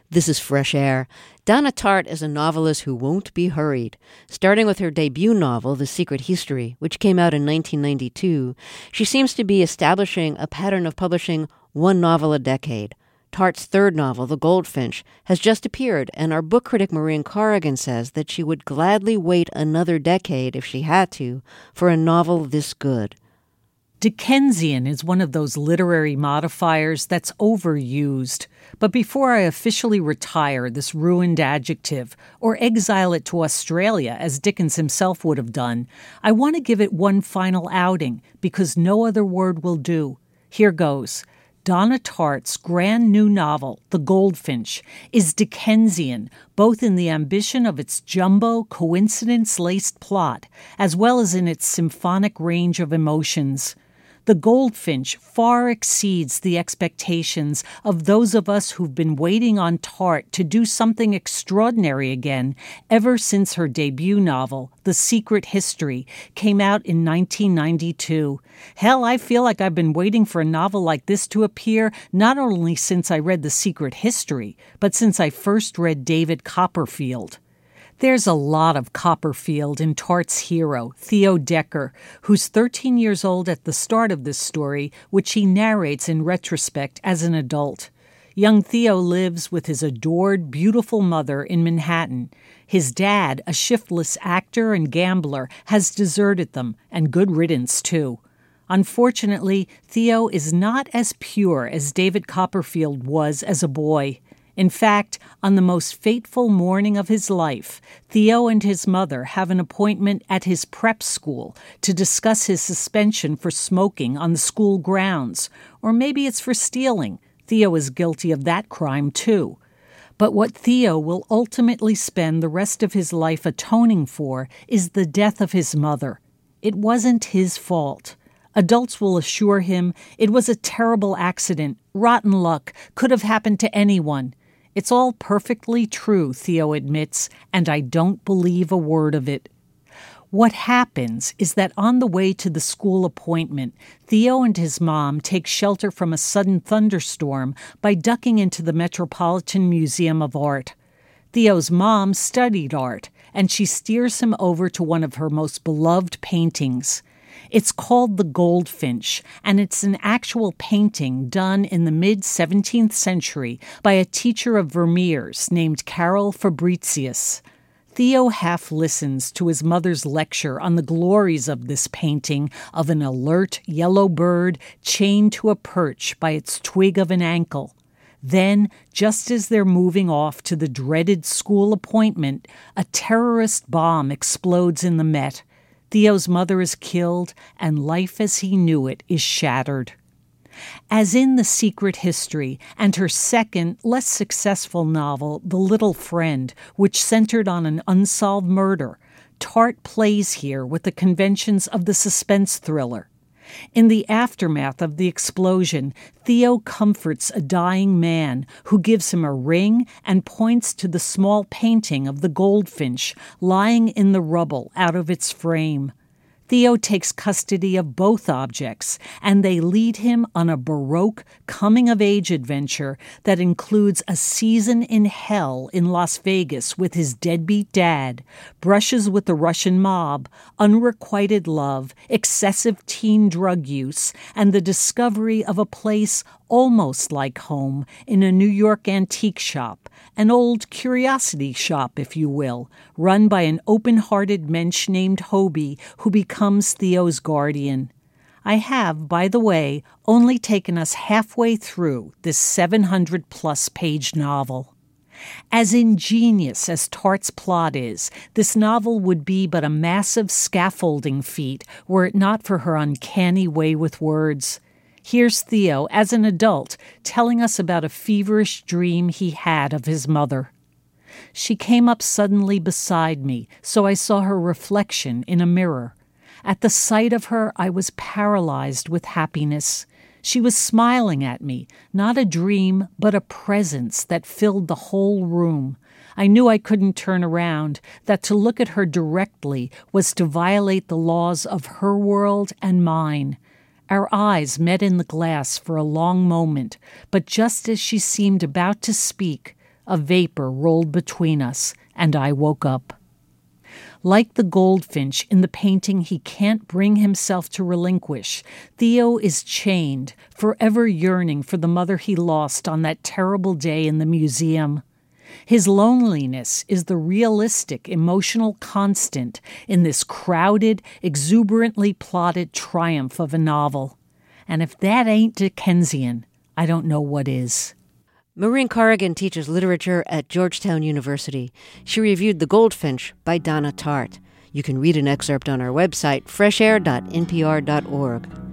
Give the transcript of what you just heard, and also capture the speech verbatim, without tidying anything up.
This is Fresh Air. Donna Tartt is a novelist who won't be hurried. Starting with her debut novel, The Secret History, which came out in nineteen ninety-two, she seems to be establishing a pattern of publishing one novel a decade. Tartt's third novel, The Goldfinch, has just appeared, and our book critic Maureen Corrigan says that she would gladly wait another decade, if she had to, for a novel this good. Dickensian is one of those literary modifiers that's overused. But before I officially retire this ruined adjective, or exile it to Australia as Dickens himself would have done, I want to give it one final outing, because no other word will do. Here goes. Donna Tartt's grand new novel, The Goldfinch, is Dickensian, both in the ambition of its jumbo, coincidence-laced plot, as well as in its symphonic range of emotions. The Goldfinch far exceeds the expectations of those of us who've been waiting on Tartt to do something extraordinary again ever since her debut novel, The Secret History, came out in nineteen ninety-two. Hell, I feel like I've been waiting for a novel like this to appear not only since I read The Secret History, but since I first read David Copperfield. There's a lot of Copperfield in Tartt's hero, Theo Decker, who's thirteen years old at the start of this story, which he narrates in retrospect as an adult. Young Theo lives with his adored, beautiful mother in Manhattan. His dad, a shiftless actor and gambler, has deserted them, and good riddance, too. Unfortunately, Theo is not as pure as David Copperfield was as a boy. In fact, on the most fateful morning of his life, Theo and his mother have an appointment at his prep school to discuss his suspension for smoking on the school grounds. Or maybe it's for stealing. Theo is guilty of that crime, too. But what Theo will ultimately spend the rest of his life atoning for is the death of his mother. It wasn't his fault. Adults will assure him it was a terrible accident, rotten luck, could have happened to anyone. It's all perfectly true, Theo admits, and I don't believe a word of it. What happens is that on the way to the school appointment, Theo and his mom take shelter from a sudden thunderstorm by ducking into the Metropolitan Museum of Art. Theo's mom studied art, and she steers him over to one of her most beloved paintings. It's called The Goldfinch, and it's an actual painting done in the mid-seventeenth century by a teacher of Vermeer's named Carol Fabricius. Theo half listens to his mother's lecture on the glories of this painting of an alert yellow bird chained to a perch by its twig of an ankle. Then, just as they're moving off to the dreaded school appointment, a terrorist bomb explodes in the Met. Theo's mother is killed, and life as he knew it is shattered. As in The Secret History and her second, less successful novel, The Little Friend, which centered on an unsolved murder, Tartt plays here with the conventions of the suspense thriller. In the aftermath of the explosion, Theo comforts a dying man who gives him a ring and points to the small painting of the goldfinch lying in the rubble out of its frame. Theo takes custody of both objects, and they lead him on a Baroque coming-of-age adventure that includes a season in hell in Las Vegas with his deadbeat dad, brushes with the Russian mob, unrequited love, excessive teen drug use, and the discovery of a place almost like home in a New York antique shop, an old curiosity shop, if you will, run by an open-hearted mensch named Hobie, who becomes Theo's guardian. I have, by the way, only taken us halfway through this seven hundred plus page novel. As ingenious as Tartt's plot is, this novel would be but a massive scaffolding feat were it not for her uncanny way with words. Here's Theo, as an adult, telling us about a feverish dream he had of his mother. She came up suddenly beside me, so I saw her reflection in a mirror. At the sight of her, I was paralyzed with happiness. She was smiling at me, not a dream, but a presence that filled the whole room. I knew I couldn't turn around, that to look at her directly was to violate the laws of her world and mine. Our eyes met in the glass for a long moment, but just as she seemed about to speak, A vapor rolled between us, and I woke up. Like the goldfinch in the painting he can't bring himself to relinquish, Theo is chained, forever yearning for the mother he lost on that terrible day in the museum. His loneliness is the realistic emotional constant in this crowded, exuberantly plotted triumph of a novel. And if that ain't Dickensian, I don't know what is. Maureen Corrigan teaches literature at Georgetown University. She reviewed The Goldfinch by Donna Tartt. You can read an excerpt on our website, fresh air dot n p r dot org.